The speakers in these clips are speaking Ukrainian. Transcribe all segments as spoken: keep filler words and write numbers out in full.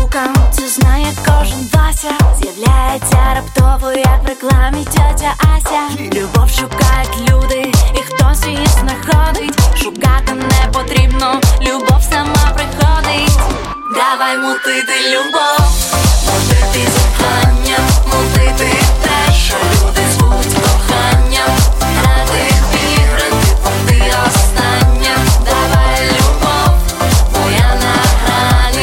звукам, це знає кожен Вася. З'являється раптово, як в рекламі тьотя Ася. Любов шукають люди, і хтось її знаходить. Шукати не потрібно, любов сама приходить. Давай мутити любов, мутити з коханням, мутити те, що люди звуть коханням. Грати в ігри, типу ти остання. Давай любов, моя на грані.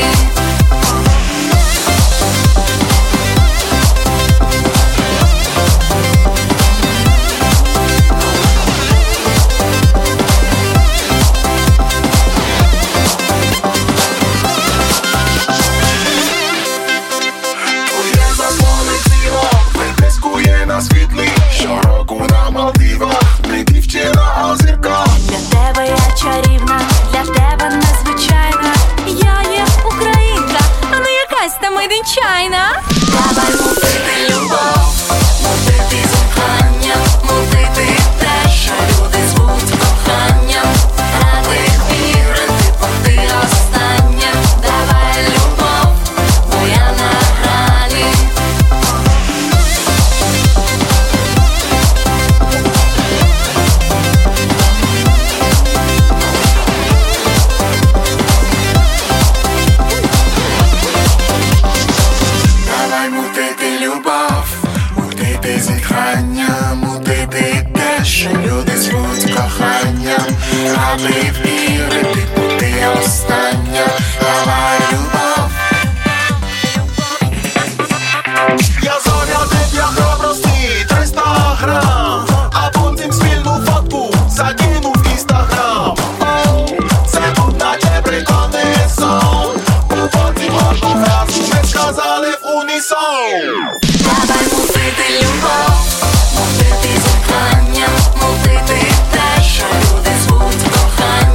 Світлий щороку на Малдивах, ми дівчина озерка. Для тебе я чарівна, для тебе незвичайна. Я є українка, а не якась там іденчайна. Давай мутити любов, мутити з коханням, мутити те, що люди звуть коханням. Грати в ігри, типу ти остання. Давай любов, моя на грані. Давай мутити любов, мутити зітхання, мутити те, що люди звуть коханням. Грати в ігри, типу ти остання. Давай любов. Я зарядив для храбрості триста грам, а потім спільну фотку закинув в інстаграм. Це був наче прикольний сон, потім одну фразу ми сказали в унісон. Давай мутити любов, мутити з коханням, мутити те, що люди звуть коханням.